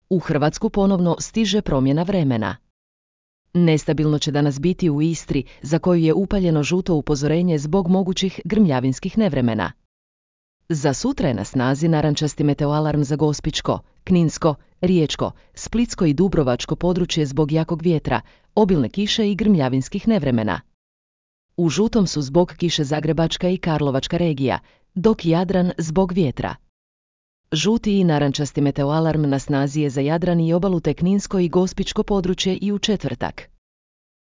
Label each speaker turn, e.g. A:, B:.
A: U Hrvatsku ponovno stiže promjena vremena. Nestabilno će danas biti u Istri, za koju je upaljeno žuto upozorenje zbog mogućih grmljavinskih nevremena. Za sutra je na snazi narančasti meteoalarm za Gospićko, Kninsko, Riječko, Splitsko i Dubrovačko područje zbog jakog vjetra, obilne kiše i grmljavinskih nevremena. U žutom su zbog kiše Zagrebačka i Karlovačka regija, dok Jadran zbog vjetra. Žuti i narančasti meteoalarm na snazi je za Jadran i obalu te Kninsko i Gospićko područje i u četvrtak.